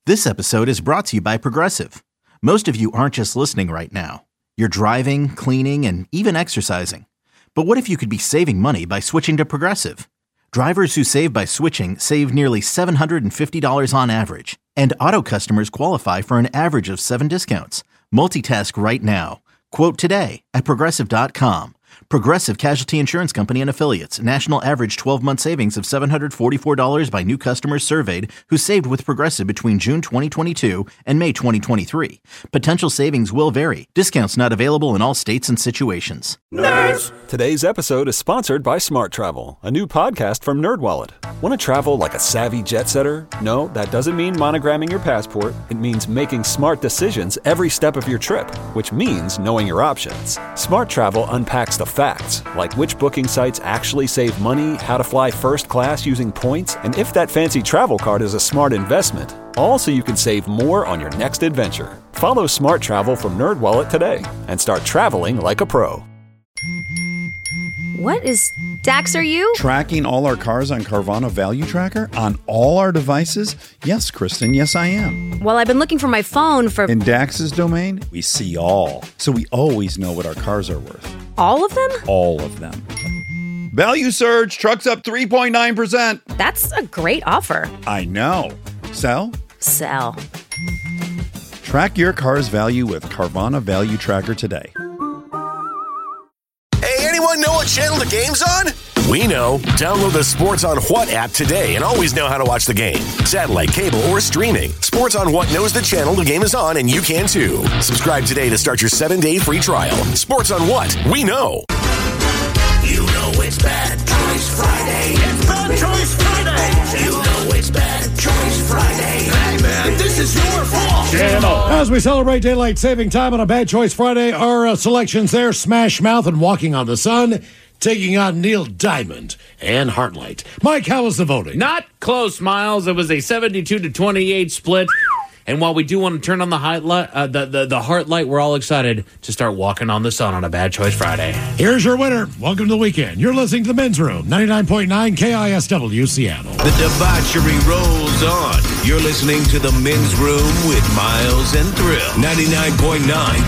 This episode is brought to you by Progressive. Most of you aren't just listening right now. You're driving, cleaning, and even exercising. But what if you could be saving money by switching to Progressive? Drivers who save by switching save nearly $750 on average. And auto customers qualify for an average of 7 discounts. Multitask right now. Quote today at Progressive.com. Progressive Casualty Insurance Company and Affiliates. National average 12-month savings of $744 by new customers surveyed who saved with Progressive between June 2022 and May 2023. Potential savings will vary. Discounts not available in all states and situations. Nerds! Today's episode is sponsored by Smart Travel, a new podcast from NerdWallet. Want to travel like a savvy jet setter? No, that doesn't mean monogramming your passport. It means making smart decisions every step of your trip, which means knowing your options. Smart Travel unpacks the facts, like which booking sites actually save money, how to fly first class using points, and if that fancy travel card is a smart investment. All so you can save more on your next adventure. Follow Smart Travel from NerdWallet today and start traveling like a pro. What is... Dax, are you? Tracking all our cars on Carvana Value Tracker on all our devices? Yes, Kristen, yes I am. Well, I've been looking for my phone for... In Dax's domain, we see all. So we always know what our cars are worth. All of them? All of them. Value surge, trucks up 3.9%. That's a great offer. I know. Sell? Sell. Track your car's value with Carvana Value Tracker today. Anyone know what channel the game's on? We know. Download the Sports on What app today and always know how to watch the game. Satellite, cable, or streaming. Sports on What knows the channel the game is on, and you can too. Subscribe today to start your 7-day free trial. Sports on What? We know. You know it's Bad Choice Friday. It's Bad Choice Friday. You know it's Bad Choice Friday. Hey man, this is your fault. As we celebrate daylight saving time on a Bad Choice Friday, our selections there: Smash Mouth and Walking on the Sun, taking on Neil Diamond and Heartlight. Mike, how was the voting? Not close, Miles. It was a 72-28 split. And while we do want to turn on the Heartlight, we're all excited to start walking on the sun on a Bad Choice Friday. Here's your winner. Welcome to the weekend. You're listening to The Men's Room, 99.9 KISW, Seattle. The debauchery rolls on. You're listening to The Men's Room with Miles and Thrill. 99.9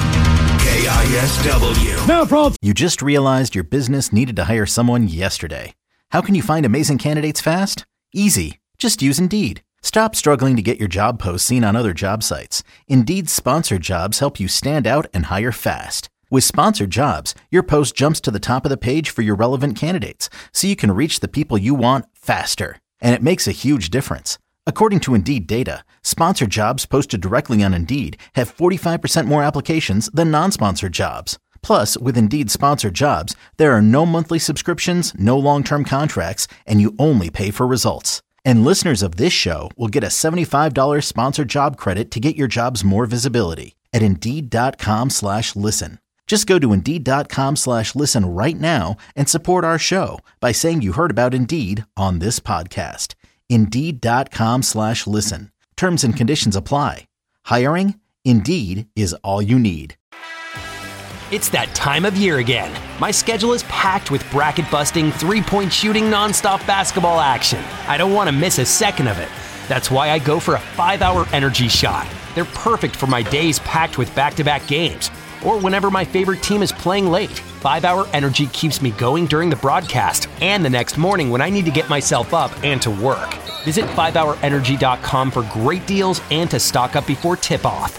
KISW. Now, for all... You just realized your business needed to hire someone yesterday. How can you find amazing candidates fast? Easy. Just use Indeed. Stop struggling to get your job posts seen on other job sites. Indeed's sponsored jobs help you stand out and hire fast. With sponsored jobs, your post jumps to the top of the page for your relevant candidates, so you can reach the people you want faster. And it makes a huge difference. According to Indeed data, sponsored jobs posted directly on Indeed have 45% more applications than non-sponsored jobs. Plus, with Indeed sponsored jobs, there are no monthly subscriptions, no long-term contracts, and you only pay for results. And listeners of this show will get a $75 sponsored job credit to get your jobs more visibility at Indeed.com/listen. Just go to Indeed.com/listen right now and support our show by saying you heard about Indeed on this podcast. Indeed.com/listen. Terms and conditions apply. Hiring? Indeed is all you need. It's that time of year again. My schedule is packed with bracket-busting, three-point shooting, nonstop basketball action. I don't want to miss a second of it. That's why I go for a 5-hour energy shot. They're perfect for my days packed with back-to-back games, or whenever my favorite team is playing late. 5-hour energy keeps me going during the broadcast and the next morning when I need to get myself up and to work. Visit 5hourenergy.com for great deals and to stock up before tip-off.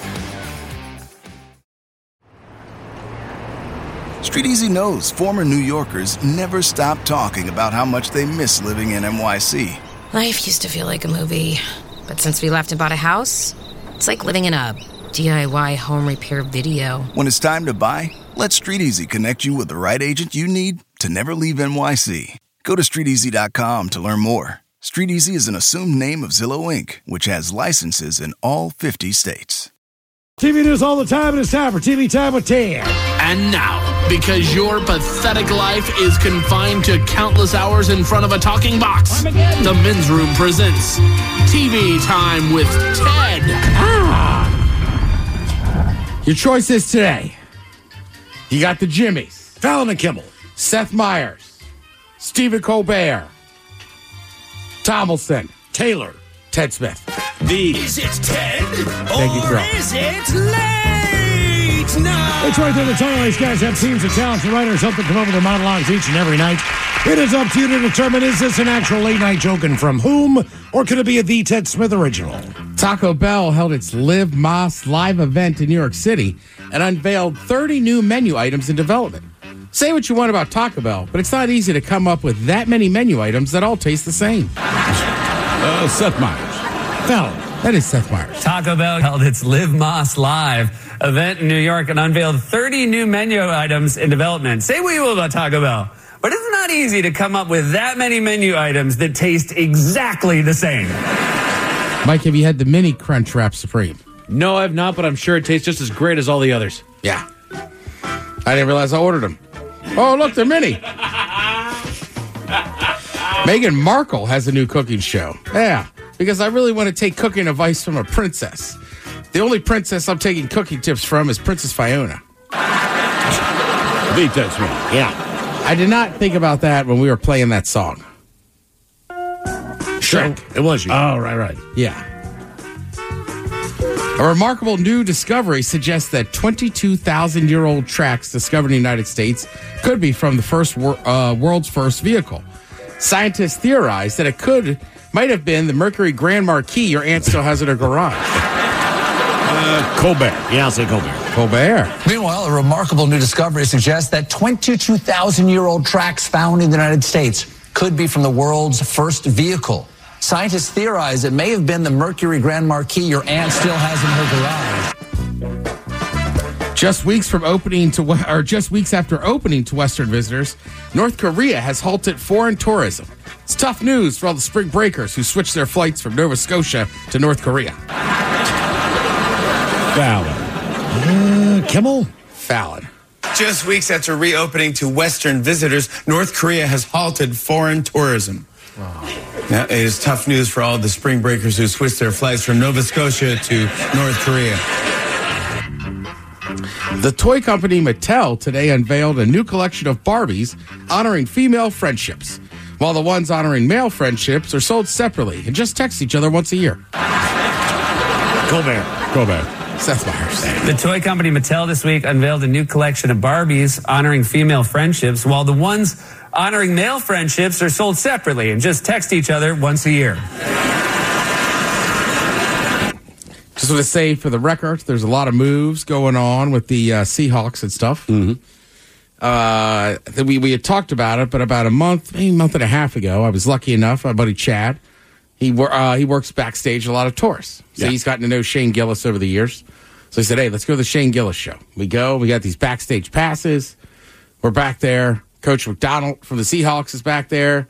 Street Easy knows former New Yorkers never stop talking about how much they miss living in NYC. Life used to feel like a movie, but since we left and bought a house, it's like living in a DIY home repair video. When it's time to buy, let Street Easy connect you with the right agent you need to never leave NYC. Go to StreetEasy.com to learn more. Street Easy is an assumed name of Zillow Inc., which has licenses in all 50 states. TV news all the time, and it's time for TV Time with Ted. And now, because your pathetic life is confined to countless hours in front of a talking box, the Men's Room presents TV Time with Ted. Your choices today. You got the Jimmys, Fallon and Kimmel, Seth Meyers, Stephen Colbert, Tomlinson, Taylor, Ted Smith. Is it Ted? Thank you, or Carl. is it late night? It's right there. The Tunnel. These guys have teams of talented writers help them come up with their monologues each and every night. It is up to you to determine, is this an actual late-night joke and from whom, or could it be a The Ted Smith original? Taco Bell held its Live Más live event in New York City and unveiled 30 new menu items in development. Say what you want about Taco Bell, but it's not easy to come up with that many menu items that all taste the same. Seth Meyers. Fallon. That is Seth Meyers. Taco Bell held its Live Más Live event in New York and unveiled 30 new menu items in development. Say what you will about Taco Bell, but it's not easy to come up with that many menu items that taste exactly the same. Mike, have you had the mini Crunch Wrap Supreme? No, I've not, but I'm sure it tastes just as great as all the others. Yeah. I didn't realize I ordered them. Oh, look, they're mini. Meghan Markle has a new cooking show. Yeah, because I really want to take cooking advice from a princess. The only princess I'm taking cooking tips from is Princess Fiona. Beat that Smith. Yeah. I did not think about that when we were playing that song. Shrek. It was you. Oh, right. Yeah. A remarkable new discovery suggests that 22,000-year-old tracks discovered in the United States could be from the world's first vehicle. Scientists theorize that it might have been the Mercury Grand Marquis your aunt still has in her garage. Colbert. Yeah, I'll say Colbert. Colbert. Meanwhile, a remarkable new discovery suggests that 22,000-year-old tracks found in the United States could be from the world's first vehicle. Scientists theorize it may have been the Mercury Grand Marquis your aunt still has in her garage. Just weeks after opening to Western visitors, North Korea has halted foreign tourism. It's tough news for all the spring breakers who switched their flights from Nova Scotia to North Korea. Fallon. Kimmel? Fallon. Just weeks after reopening to Western visitors, North Korea has halted foreign tourism. Now, it is tough news for all the spring breakers who switched their flights from Nova Scotia to North Korea. The toy company Mattel today unveiled a new collection of Barbies honoring female friendships, while the ones honoring male friendships are sold separately and just text each other once a year. Colbert. Seth Meyers. The toy company Mattel this week unveiled a new collection of Barbies honoring female friendships, while the ones honoring male friendships are sold separately and just text each other once a year. Just want to say, for the record, there's a lot of moves going on with the Seahawks and stuff. Mm-hmm. We had talked about it, but about a month, maybe a month and a half ago, I was lucky enough, my buddy Chad, he works backstage a lot of tours. So he's gotten to know Shane Gillis over the years. So he said, hey, let's go to the Shane Gillis show. We got these backstage passes. We're back there. Coach McDonald from the Seahawks is back there.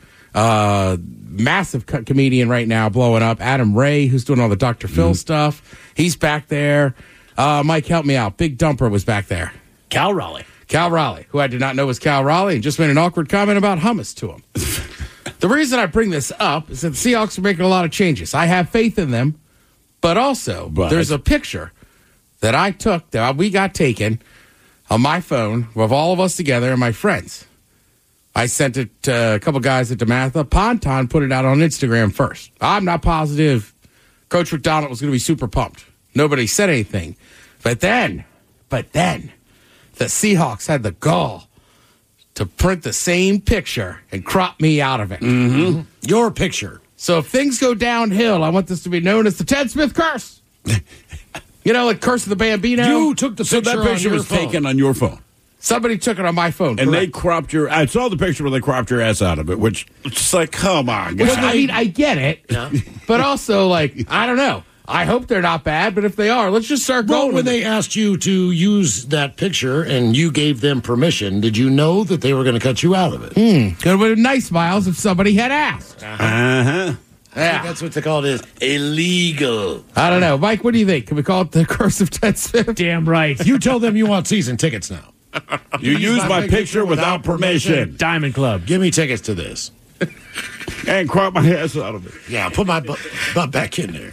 Massive comedian right now, blowing up. Adam Ray, who's doing all the Dr. Phil stuff. He's back there. Mike, help me out. Big Dumper was back there. Cal Raleigh, who I did not know was Cal Raleigh, and just made an awkward comment about hummus to him. The reason I bring this up is that the Seahawks are making a lot of changes. I have faith in them, but also there's a picture that I took, that we got taken on my phone with all of us together and my friends. I sent it to a couple guys at DeMatha. Ponton put it out on Instagram first. I'm not positive Coach McDonald was going to be super pumped. Nobody said anything. But then, the Seahawks had the gall to print the same picture and crop me out of it. Mm-hmm. Your picture. So if things go downhill, I want this to be known as the Ted Smith curse. You know, like Curse of the Bambino. You took the picture. So that picture was taken on your phone. Somebody took it on my phone. And correct. they cropped I saw the picture where they cropped your ass out of it, which it's just like, come on, guys. Well, I mean, I get it. Yeah. But also, like, I don't know. I hope they're not bad, but if they are, let's just start going. Well, when they asked you to use that picture and you gave them permission, did you know that they were going to cut you out of it? Could have been nice, Miles, if somebody had asked. Uh-huh. I think that's what they call it, is illegal. I don't know. Mike, what do you think? Can we call it the Curse of Ted Smith? Damn right. You tell them you want season tickets now. You use my picture without permission. Diamond Club. Give me tickets to this. And crop my ass out of it. Yeah, put my butt back in there.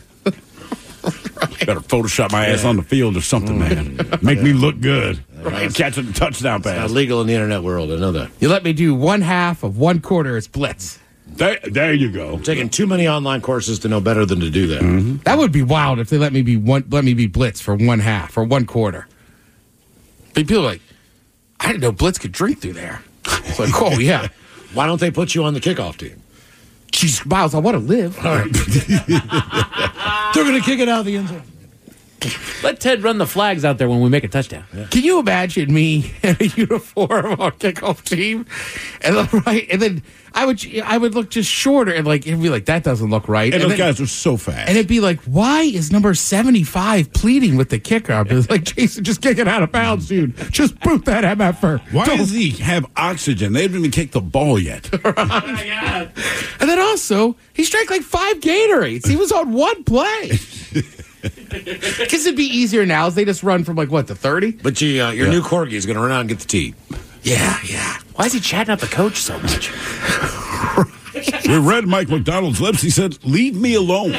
Better Photoshop my ass on the field or something, man. Make me look good. Right. Catching the touchdown pass. It's not legal in the internet world, I know that. You let me do 1/2 of 1/4 as blitz. There you go. I'm taking too many online courses to know better than to do that. Mm-hmm. That would be wild if they let me be blitz for one half or one quarter. But people are like, I didn't know blitz could drink through there. It's like, oh yeah. Why don't they put you on the kickoff team? Jeez, Miles, I want to live. All right. They're going to kick it out of the end zone. Let Ted run the flags out there when we make a touchdown. Yeah. Can you imagine me in a uniform on kickoff team, and then I would look just shorter and it'd be like that doesn't look right. And those guys are so fast. And it'd be like, why is number 75 pleading with the kicker? I'd be like, Jason, just kick it out of bounds, dude. Just boot that MFer. Why does he have oxygen? They haven't even kicked the ball yet. Right? And then also, he drank 5 Gatorades. He was on one play. Because it'd be easier now as they just run from the 30? But your new corgi is going to run out and get the tee. Yeah. Why is he chatting up the coach so much? We read Mike McDonald's lips. He said, "Leave me alone."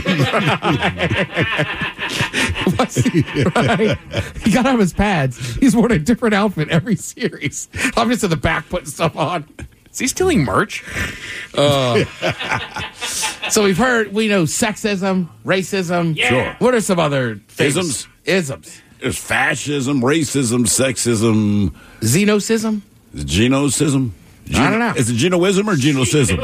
Right. He got out of his pads. He's worn a different outfit every series. I'm just in the back putting stuff on. Is he stealing merch? So we know sexism, racism. Yeah. Sure. What are some other things? Isms. There's fascism, racism, sexism. Xenocism? Genocism? I don't know. Is it genoism or genocism?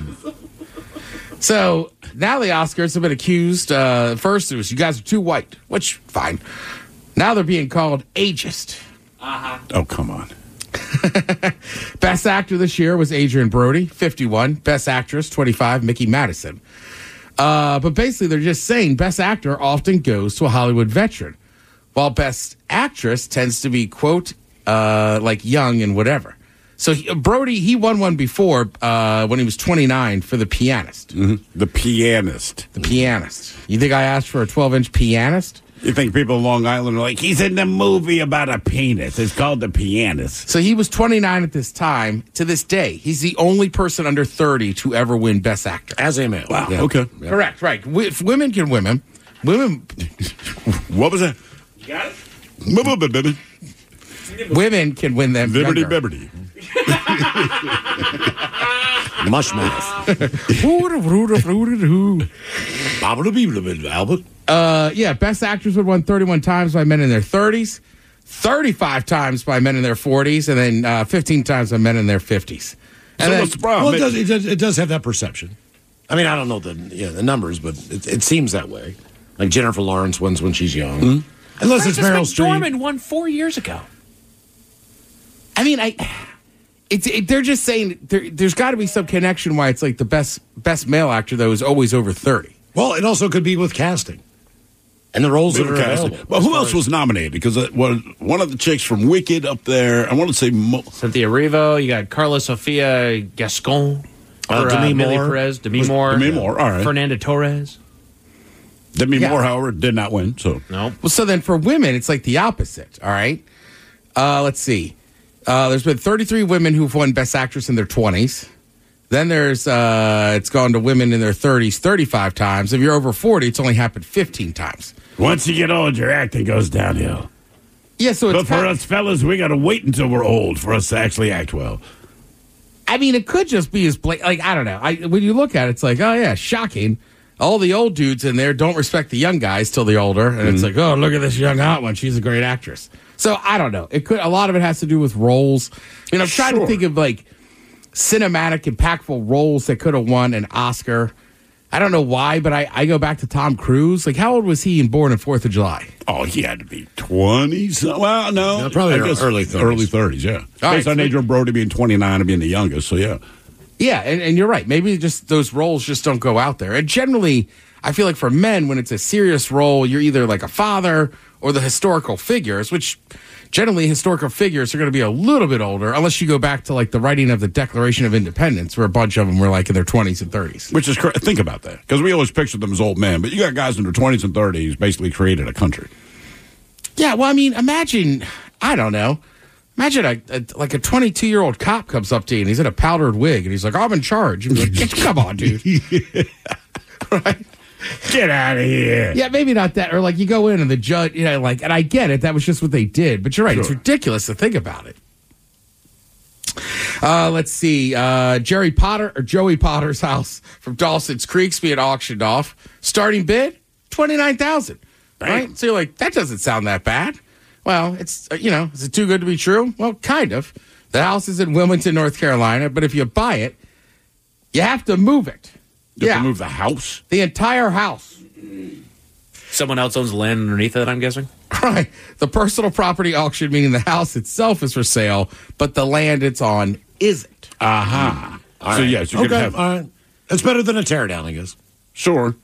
So now the Oscars have been accused. First it was you guys are too white, which, fine. Now they're being called ageist. Oh, come on. Best actor this year was Adrian Brody, 51. Best actress, 25, Mickey Madison. But basically, they're just saying best actor often goes to a Hollywood veteran, while best actress tends to be, quote, young and whatever. So Brody, he won one before when he was 29 for The Pianist. Mm-hmm. The Pianist. The Pianist. You think I asked for a 12-inch pianist? You think people in Long Island are like, he's in the movie about a penis. It's called The Pianist. So he was 29 at this time. To this day, he's the only person under 30 to ever win Best Actor. As a male. Wow. Yeah. Okay. Yeah. Correct, right. If women can win. Women. What was that? You got it? Women can win them. Liberty Bibberty. Mushmouth. Albert. Best actors would won 31 times by men in their 30s, 35 times by men in their 40s, and then 15 times by men in their 50s. And so what's the problem? Well, it does have that perception. I mean, I don't know the numbers, but it seems that way. Like Jennifer Lawrence wins when she's young. Mm-hmm. Unless it's Meryl Streep. McDormand won 4 years ago. I mean, they're just saying there's got to be some connection why it's like the best male actor, though, is always over 30. Well, it also could be with casting. And the roles that are available. Well, who else was nominated? Because one of the chicks from Wicked up there, I want to say... Cynthia Erivo, you got Carla Sofia Gascon, Demi Moore. Perez, Demi Moore, all right. Fernanda Torres. Demi Moore, however, did not win, so... No. Well, so then for women, it's like the opposite, all right? Let's see. There's been 33 women who've won Best Actress in their 20s. Then there's it's gone to women in their 30s 35 times. If you're over 40, it's only happened 15 times. Once you get old, your acting goes downhill. Yeah, so it's... But for us fellas, we got to wait until we're old for us to actually act well. I mean, it could just be as I don't know. When you look at it, it's like, oh, yeah, shocking. All the old dudes in there don't respect the young guys till they're older. And it's like, oh, look at this young hot one. She's a great actress. So I don't know. A lot of it has to do with roles. I'm trying to think of cinematic, impactful roles that could have won an Oscar. I don't know why, but I go back to Tom Cruise. How old was he in Born on 4th of July? Oh, he had to be 20. Well, no. Probably early 30s. Early 30s, yeah. Based on Adrian Brody being 29 and being the youngest, so yeah. Yeah, and you're right. Maybe just those roles just don't go out there. And generally, I feel like for men, when it's a serious role, you're either like a father or the historical figures, which generally historical figures are going to be a little bit older, unless you go back to the writing of the Declaration of Independence, where a bunch of them were in their 20s and 30s. Which is correct. Think about that, because we always picture them as old men, but you got guys in their 20s and 30s basically created a country. Yeah, well, I mean, imagine, I don't know. Imagine a 22-year-old cop comes up to you and he's in a powdered wig and he's like, I'm in charge. And you're like, come on, dude. Right? Get out of here. Yeah, maybe not that. Or you go in and the judge, and I get it. That was just what they did. But you're right. Sure. It's ridiculous to think about it. Let's see. Joey Potter's house from Dawson's Creek's being auctioned off. Starting bid, $29,000. Right? So you're like, that doesn't sound that bad. Well, it's, is it too good to be true? Well, kind of. The house is in Wilmington, North Carolina, but if you buy it, you have to move it. You have to move the house? The entire house. Someone else owns the land underneath it, I'm guessing? Right. The personal property auction, meaning the house itself is for sale, but the land it's on isn't. Aha. All So, right. yes, you could have... All right. It's better than a teardown, I guess. Sure.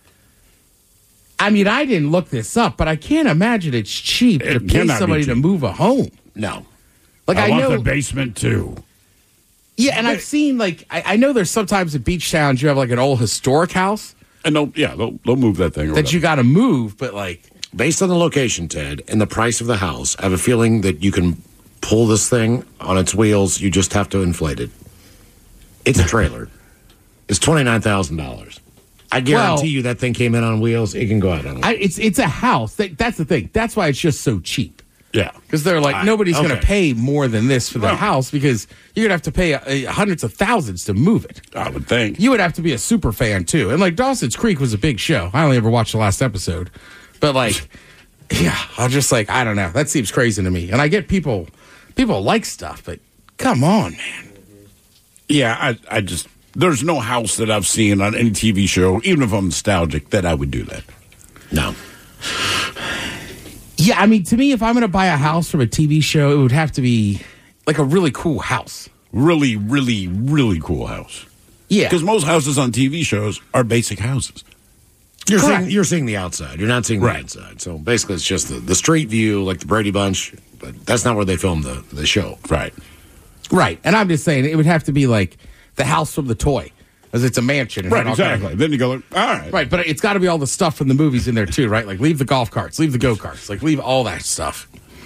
I mean, I didn't look this up, but I can't imagine it's cheap to pay somebody to move a home. No. Like I want know the basement, too. Yeah, and I've seen, I know there's sometimes in beach towns you have, like, an old historic house. And they'll move that thing. That you got to move, but, like... Based on the location, Ted, and the price of the house, I have a feeling that you can pull this thing on its wheels. You just have to inflate it. It's a trailer. It's $29,000. I guarantee you that thing came in on wheels. It can go out on wheels. It's a house. That's the thing. That's why it's just so cheap. Yeah. Because they're like, nobody's going to pay more than this for the house because you're going to have to pay hundreds of thousands to move it. I would think. You would have to be a super fan, too. And, like, Dawson's Creek was a big show. I only ever watched the last episode. But, like, yeah, I'm just like, I don't know. That seems crazy to me. And I get people like stuff, but come on, man. Yeah, I just... There's no house that I've seen on any TV show, even if I'm nostalgic, that I would do that. No. Yeah, I mean, to me, if I'm going to buy a house from a TV show, it would have to be like a really cool house. Really, really, really cool house. Yeah. Because most houses on TV shows are basic houses. You're seeing the outside. You're not seeing the inside. So basically, it's just the street view, like the Brady Bunch. But that's not where they filmed the show. Right. Right. And I'm just saying, it would have to be like the house from the toy, as it's a mansion. Right, exactly. Then you go, all right. Right, but it's got to be all the stuff from the movies in there, too, right? Like, leave the golf carts, leave the go-karts, like, leave all that stuff.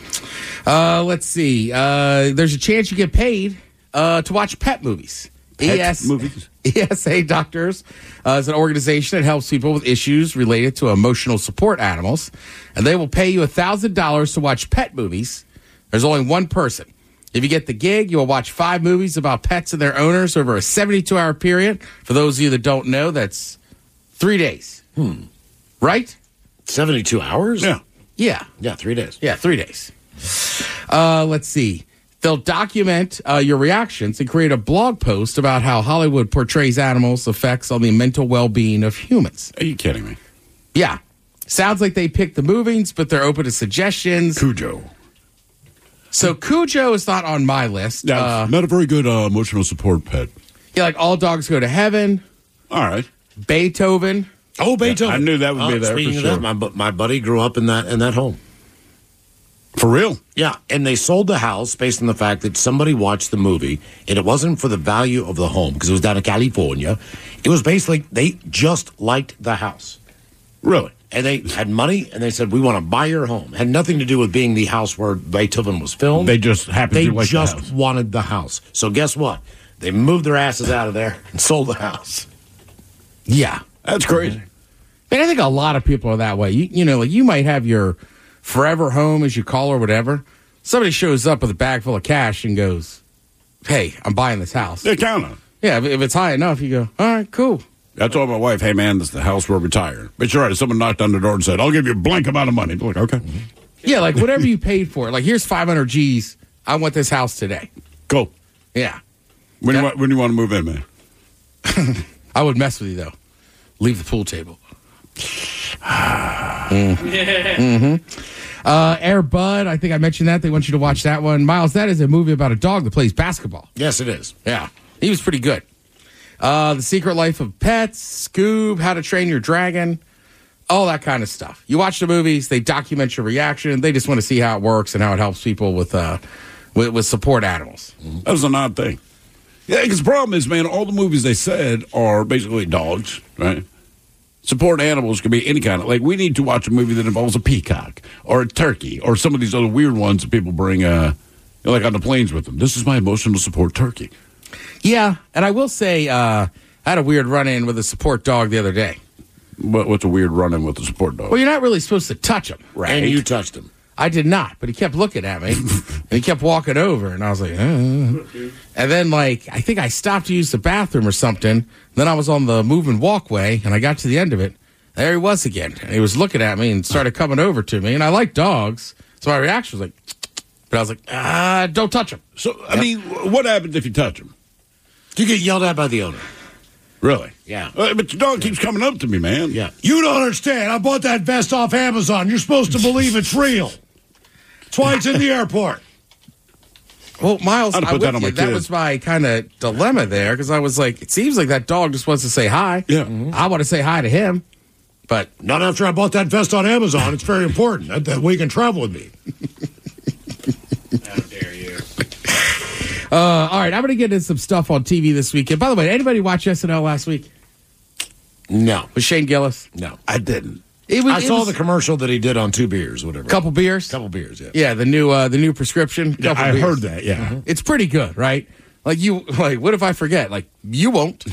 Let's see. There's a chance you get paid to watch pet movies. Movies? ESA Doctors is an organization that helps people with issues related to emotional support animals, and they will pay you $1,000 to watch pet movies. There's only one person. If you get the gig, you will watch 5 movies about pets and their owners over a 72-hour period. For those of you that don't know, that's 3 days. Right? 72 hours? Yeah. Yeah. Yeah, 3 days. Yeah, 3 days. Let's see. They'll document your reactions and create a blog post about how Hollywood portrays animals' effects on the mental well-being of humans. Are you kidding me? Yeah. Sounds like they picked the movies, but they're open to suggestions. Cujo. So Cujo is not on my list. Yeah, not a very good emotional support pet. Yeah, like All Dogs Go to Heaven. All right. Beethoven. Oh, Beethoven. Yeah, I knew that would be there Speaking for of sure. that, my buddy grew up in that home. For real? Yeah, and they sold the house based on the fact that somebody watched the movie, and it wasn't for the value of the home, because it was down in California. It was basically, they just liked the house. Really? And they had money, and they said, we want to buy your home. Had nothing to do with being the house where Beethoven was filmed. They just happened to like the house. They just wanted the house. So guess what? They moved their asses out of there and sold the house. Yeah. That's crazy. And I think a lot of people are that way. You know, like you might have your forever home, as you call or whatever. Somebody shows up with a bag full of cash and goes, hey, I'm buying this house. They count on it. Yeah, if it's high enough, you go, all right, cool. I told my wife, hey, man, this is the house we're retiring. But you're right. If someone knocked on the door and said, I'll give you a blank amount of money. I'm like, okay. Yeah, like whatever you paid for. Like, here's 500 G's. I want this house today. Go. Yeah. When do you want to move in, man? I would mess with you, though. Leave the pool table. Air Bud, I think I mentioned that. They want you to watch that one. Miles, that is a movie about a dog that plays basketball. Yes, it is. Yeah. He was pretty good. The Secret Life of Pets, Scoob, How to Train Your Dragon, all that kind of stuff. You watch the movies, they document your reaction. They just want to see how it works and how it helps people with support animals. That was an odd thing. Yeah, because the problem is, man, all the movies they said are basically dogs, right? Support animals can be any kind of, like, we need to watch a movie that involves a peacock or a turkey or some of these other weird ones that people bring, like on the planes with them. This is my emotional support turkey. Yeah, and I will say, I had a weird run-in with a support dog the other day. What's a weird run-in with a support dog? Well, you're not really supposed to touch him. Right. And you touched him. I did not, but he kept looking at me. he kept walking over, and I was like, And then, I think I stopped to use the bathroom or something. Then I was on the moving walkway, and I got to the end of it. There he was again. And he was looking at me and started coming over to me. And I like dogs, so my reaction was like, but I was like, don't touch him. So, I mean, what happens if you touch him? You get yelled at by the owner. Really? Yeah. But your dog keeps coming up to me, man. Yeah. You don't understand. I bought that vest off Amazon. You're supposed to believe it's real. That's why it's in the airport. Well, Miles, that was my kind of dilemma there, because I was like, it seems like that dog just wants to say hi. Yeah. I want to say hi to him, but not after I bought that vest on Amazon. It's very important that we can travel with me. How dare you? All right, I'm going to get into some stuff on TV this weekend. By the way, anybody watch SNL last week? No. With Shane Gillis? No. I didn't. I saw the commercial that he did on 2 beers, whatever. Couple beers, yeah. Yeah, the new prescription. Yeah, I heard that. Yeah, Mm-hmm. It's pretty good, right? What if I forget? You won't.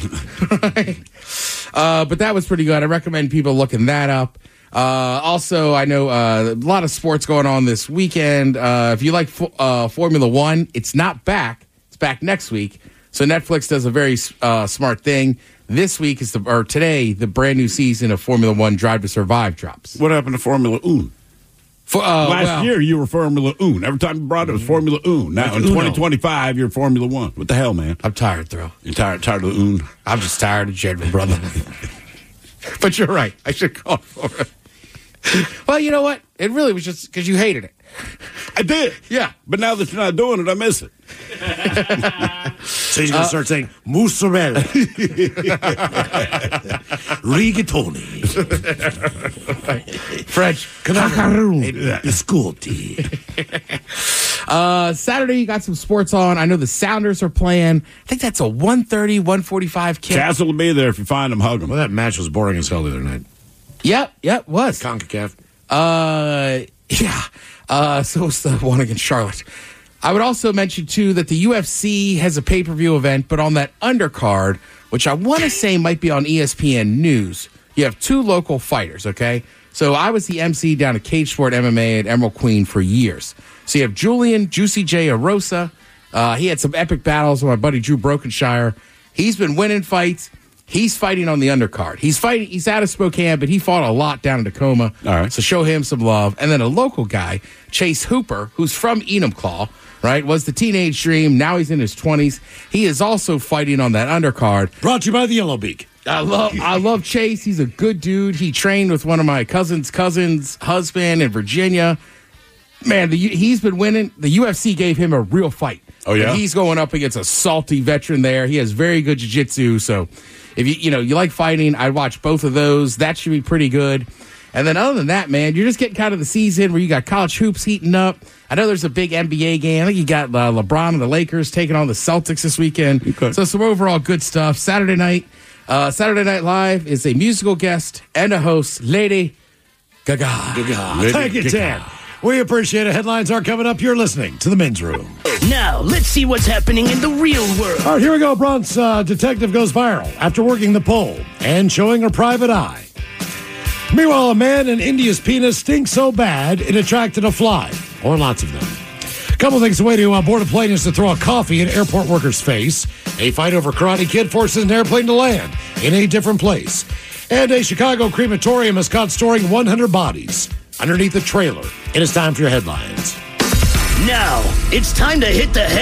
But that was pretty good. I recommend people looking that up. Also, I know a lot of sports going on this weekend. If you like Formula One, it's not back. It's back next week. So Netflix does a very smart thing. This week today, the brand new season of Formula One Drive to Survive drops. What happened to Formula One? Last year, you were Formula One. Every time you brought it was Formula One. Now, in 2025, you're Formula One. What the hell, man? I'm tired, Thrill. You're tired of the Un? I'm just tired of Jedwin, brother. But you're right. I should call for it. Well, you know what? It really was just because you hated it. I did. Yeah. But now that you're not doing it, I miss it. So he's going to start saying, mozzarella, rigatoni, French, biscotti. Saturday, you got some sports on. I know the Sounders are playing. I think that's a 1:30, 1:45 kick. Castle will be there if you find them, hug them. Well, that match was boring as hell the other night. Yep, was. CONCACAF. Yeah. So it's the one against Charlotte. I would also mention, too, that the UFC has a pay-per-view event, but on that undercard, which I want to say might be on ESPN News, you have 2 local fighters, okay? So I was the MC down at Cage Sport MMA at Emerald Queen for years. So you have Julian Juicy J. Arosa. He had some epic battles with my buddy Drew Brokenshire. He's been winning fights. He's fighting on the undercard. He's out of Spokane, but he fought a lot down in Tacoma. All right. So show him some love. And then a local guy, Chase Hooper, who's from Enumclaw, right, was the teenage dream. Now he's in his 20s. He is also fighting on that undercard. Brought to you by the Yellow Beak. I love Chase. He's a good dude. He trained with one of my cousin's husband in Virginia. Man, he's been winning. The UFC gave him a real fight. Oh, yeah? And he's going up against a salty veteran there. He has very good jiu-jitsu. So if you like fighting, I'd watch both of those. That should be pretty good. And then other than that, man, you're just getting kind of the season where you got college hoops heating up. I know there's a big NBA game. I think you got LeBron and the Lakers taking on the Celtics this weekend. Okay. So some overall good stuff. Saturday Night Live is a musical guest and a host, Lady Gaga. Thank you, Ted. We appreciate it. Headlines are coming up. You're listening to The Men's Room. Now, let's see what's happening in the real world. All right, here we go. Bronx detective goes viral after working the pole and showing her private eye. Meanwhile, a man in India's penis stinks so bad it attracted a fly, or lots of them. A couple things. The way to board a plane is to throw a coffee in an airport worker's face. A fight over Karate Kid forces an airplane to land in a different place. And a Chicago crematorium is caught storing 100 bodies underneath a trailer. It is time for your headlines. Now, it's time to hit the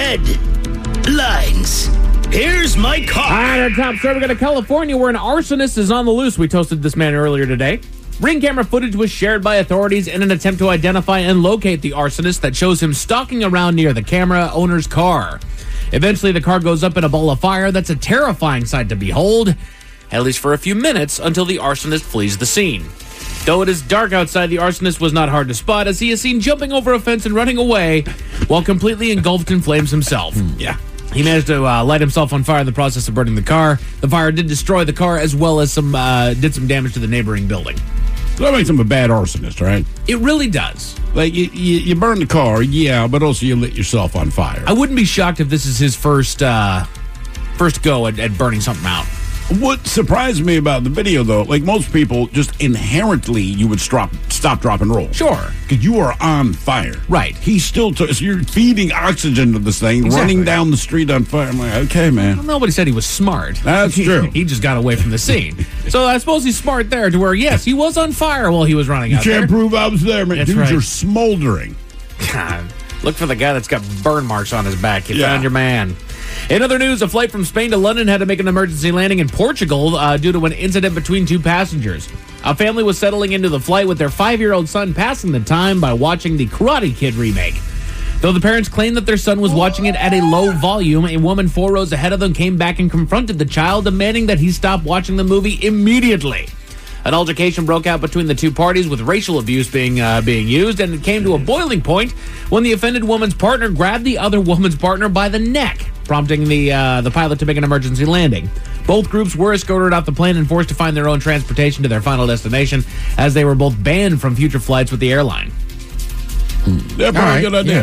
headlines. Here's my car. All right, our top story. We got to California where an arsonist is on the loose. We toasted this man earlier today. Ring camera footage was shared by authorities in an attempt to identify and locate the arsonist that shows him stalking around near the camera owner's car. Eventually, the car goes up in a ball of fire. That's a terrifying sight to behold, at least for a few minutes, until the arsonist flees the scene. Though it is dark outside, the arsonist was not hard to spot as he is seen jumping over a fence and running away while completely engulfed in flames himself. Yeah. He managed to light himself on fire in the process of burning the car. The fire did destroy the car as well as did some damage to the neighboring building. So that makes him a bad arsonist, right? It really does. Like, you burn the car, yeah, but also you lit yourself on fire. I wouldn't be shocked if this is his first go at burning something out. What surprised me about the video, though, like most people, just inherently you would stop, drop, and roll. Sure. Because you are on fire. Right. He's still, so you're feeding oxygen to this thing, running down the street on fire. I'm like, okay, man. Well, nobody said he was smart. That's true. He just got away from the scene. So I suppose he's smart there to where, yes, he was on fire while he was running out there. You can't prove I was there, man. That's Dude, right. you're smoldering. God, look for the guy that's got burn marks on his back. You Yeah. found your man. In other news, a flight from Spain to London had to make an emergency landing in Portugal due to an incident between two passengers. A family was settling into the flight with their 5-year-old son passing the time by watching the Karate Kid remake. Though the parents claimed that their son was watching it at a low volume, a woman 4 rows ahead of them came back and confronted the child, demanding that he stop watching the movie immediately. An altercation broke out between the two parties, with racial abuse being used, and it came to a boiling point when the offended woman's partner grabbed the other woman's partner by the neck, prompting the pilot to make an emergency landing. Both groups were escorted off the plane and forced to find their own transportation to their final destination, as they were both banned from future flights with the airline. Yeah, probably a good idea.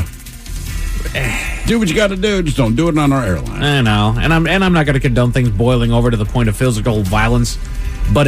Do what you got to do. Just don't do it on our airline. I know, and I'm not going to condone things boiling over to the point of physical violence. But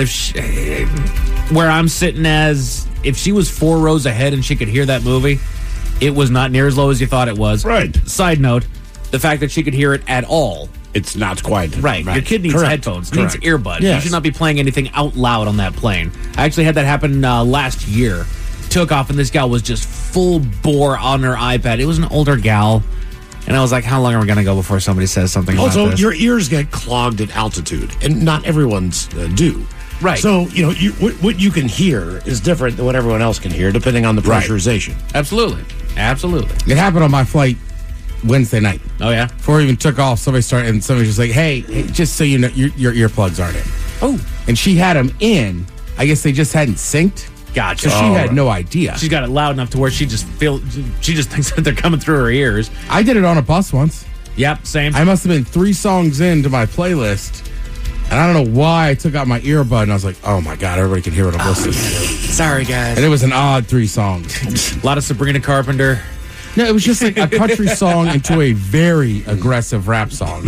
where I'm sitting if she was 4 rows ahead and she could hear that movie, it was not near as low as you thought it was. Right. Side note, the fact that she could hear it at all. It's not quite. Right. Your kid needs headphones, needs earbuds. Yes. You should not be playing anything out loud on that plane. I actually had that happen last year. Took off and this gal was just full bore on her iPad. It was an older gal. And I was like, how long are we going to go before somebody says something about Also, this? your ears get clogged at altitude, and not everyone's do. Right. So, what you can hear is different than what everyone else can hear, depending on the pressurization. Absolutely. It happened on my flight Wednesday night. Oh, yeah? Before we even took off, somebody was just like, hey, just so you know, your earplugs aren't in. Oh. And she had them in. I guess they just hadn't synced. Gotcha. So she had no idea. She's got it loud enough to where she just thinks that they're coming through her ears. I did it on a bus once. Yep, same. I must have been 3 songs into my playlist, and I don't know why I took out my earbud, and I was like, oh my God, everybody can hear what I'm listening to. Sorry, guys. And it was an odd 3 songs. A lot of Sabrina Carpenter. No, it was just like a country song into a very aggressive rap song.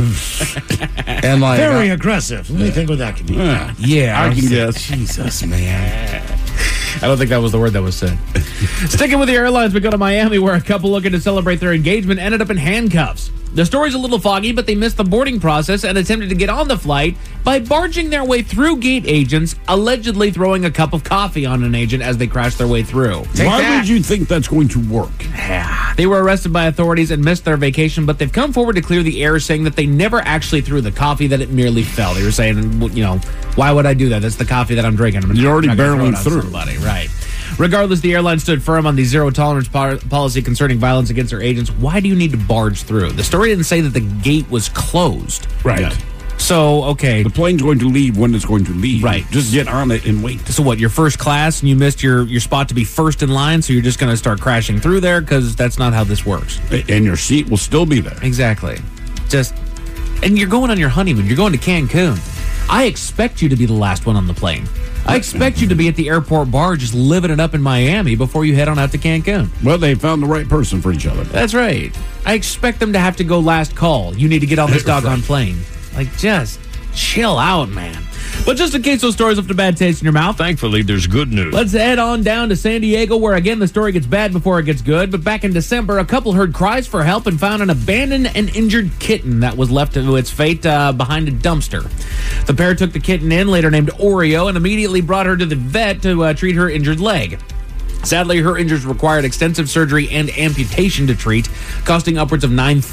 And like Very aggressive. Let me think what that could be. Yeah, I can guess. Jesus, man. I don't think that was the word that was said. Sticking with the airlines, we go to Miami, where a couple looking to celebrate their engagement ended up in handcuffs. The story's a little foggy, but they missed the boarding process and attempted to get on the flight by barging their way through gate agents, allegedly throwing a cup of coffee on an agent as they crashed their way through. Why would you think that's going to work? They were arrested by authorities and missed their vacation, but they've come forward to clear the air, saying that they never actually threw the coffee, that it merely fell. They were saying, why would I do that? That's the coffee that I'm drinking. You're already barreling through. Somebody. Right. Regardless, the airline stood firm on the zero-tolerance policy concerning violence against their agents. Why do you need to barge through? The story didn't say that the gate was closed. Right. Yeah. So, okay. The plane's going to leave when it's going to leave. Right. Just get on it and wait. So what, you're first class and you missed your spot to be first in line, so you're just going to start crashing through there? Because that's not how this works. And your seat will still be there. Exactly. And you're going on your honeymoon. You're going to Cancun. I expect you to be the last one on the plane. I expect you to be at the airport bar just living it up in Miami before you head on out to Cancun. Well, they found the right person for each other. That's right. I expect them to have to go last call. You need to get on this doggone plane. Like, just chill out, man. But just in case those stories left a bad taste in your mouth, thankfully, there's good news. Let's head on down to San Diego, where, again, the story gets bad before it gets good. But back in December, a couple heard cries for help and found an abandoned and injured kitten that was left to its fate behind a dumpster. The pair took the kitten in, later named Oreo, and immediately brought her to the vet to treat her injured leg. Sadly, her injuries required extensive surgery and amputation to treat, costing upwards of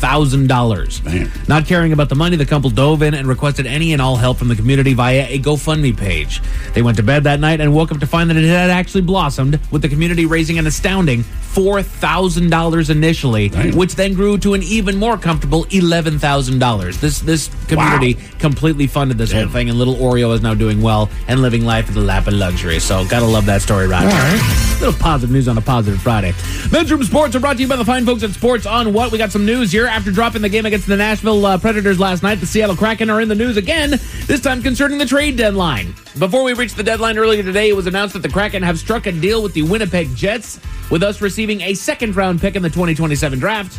$9,000. Not caring about the money, the couple dove in and requested any and all help from the community via a GoFundMe page. They went to bed that night and woke up to find that it had actually blossomed, with the community raising an astounding $4,000 initially, which then grew to an even more comfortable $11,000. This community completely funded this whole thing, and little Oreo is now doing well and living life in the lap of luxury. So, gotta love that story, Roger. Little positive news on a positive Friday. Men's Room Sports are brought to you by the fine folks at Sports on What. We got some news here. After dropping the game against the Nashville Predators last night, the Seattle Kraken are in the news again, this time concerning the trade deadline. Before we reached the deadline earlier today, it was announced that the Kraken have struck a deal with the Winnipeg Jets, with us receiving a second-round pick in the 2027 draft.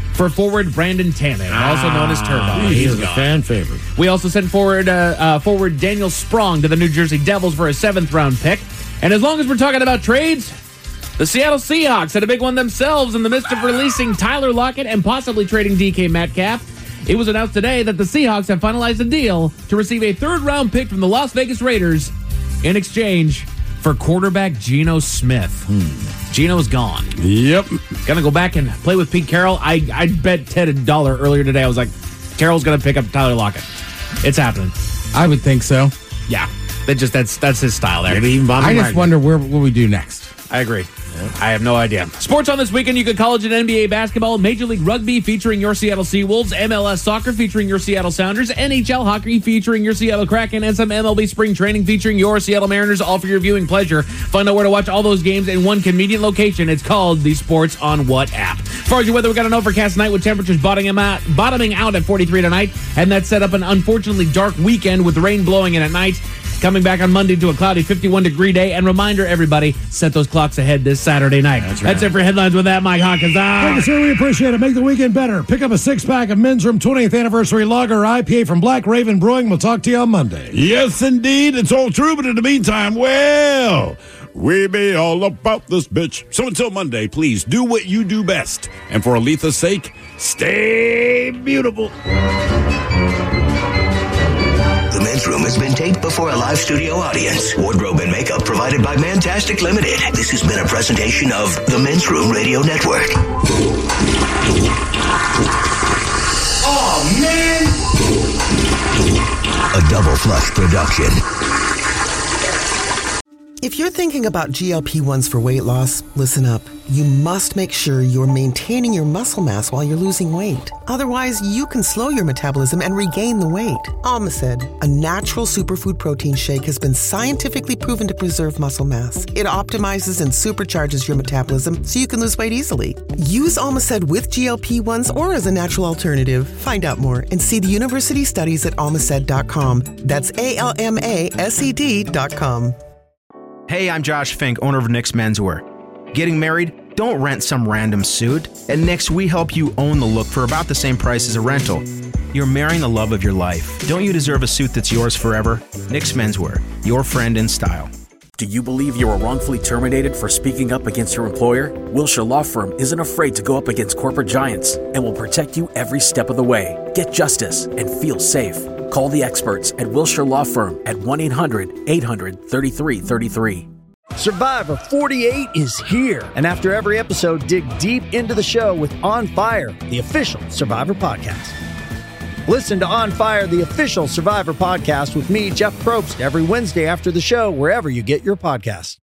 for forward Brandon Tannen, also known as Turbo. He's a fan favorite. We also sent forward Daniel Sprong to the New Jersey Devils for a 7th-round pick. And as long as we're talking about trades, the Seattle Seahawks had a big one themselves in the midst of releasing Tyler Lockett and possibly trading DK Metcalf. It was announced today that the Seahawks have finalized a deal to receive a 3rd-round pick from the Las Vegas Raiders in exchange for quarterback Geno Smith. Geno's gone. Yep. Gonna go back and play with Pete Carroll. I bet Ted $1 earlier today. I was like, Carroll's gonna pick up Tyler Lockett. It's happening. I would think so. Yeah. That's his style there. Maybe even Bobby I just Wagner. wonder what we do next. I agree. I have no idea. Sports on this weekend, you got college and NBA basketball, Major League Rugby featuring your Seattle Seawolves, MLS soccer featuring your Seattle Sounders, NHL hockey featuring your Seattle Kraken, and some MLB spring training featuring your Seattle Mariners, all for your viewing pleasure. Find out where to watch all those games in one convenient location. It's called the Sports on What app. As far as your weather, we got an overcast night with temperatures bottoming out at 43 tonight, and that set up an unfortunately dark weekend with rain blowing in at night. Coming back on Monday to a cloudy 51-degree day. And reminder, everybody, set those clocks ahead this Saturday night. That's it for headlines with that, Mike Hawkins. Thank you, sir. We appreciate it. Make the weekend better. Pick up a 6-pack of Men's Room 20th Anniversary Lager IPA from Black Raven Brewing. We'll talk to you on Monday. Yes, indeed. It's all true, but in the meantime, well, we be all about this bitch. So until Monday, please do what you do best. And for Aletha's sake, stay beautiful. The Men's Room has been taped before a live studio audience. Wardrobe and makeup provided by Mantastic Limited. This has been a presentation of the Men's Room Radio Network. Oh, man! A Double Flush production. If you're thinking about GLP-1s for weight loss, listen up. You must make sure you're maintaining your muscle mass while you're losing weight. Otherwise, you can slow your metabolism and regain the weight. Almacid, a natural superfood protein shake, has been scientifically proven to preserve muscle mass. It optimizes and supercharges your metabolism so you can lose weight easily. Use Almacid with GLP-1s or as a natural alternative. Find out more and see the university studies at almacid.com. That's ALMASED.com. Hey, I'm Josh Fink, owner of Nick's Menswear. Getting married? Don't rent some random suit. At Nick's, we help you own the look for about the same price as a rental. You're marrying the love of your life. Don't you deserve a suit that's yours forever? Nick's Menswear, your friend in style. Do you believe you were wrongfully terminated for speaking up against your employer? Wilshire Law Firm isn't afraid to go up against corporate giants and will protect you every step of the way. Get justice and feel safe. Call the experts at Wilshire Law Firm at 1-800-800-3333. Survivor 48 is here. And after every episode, dig deep into the show with On Fire, the official Survivor podcast. Listen to On Fire, the official Survivor podcast with me, Jeff Probst, every Wednesday after the show, wherever you get your podcasts.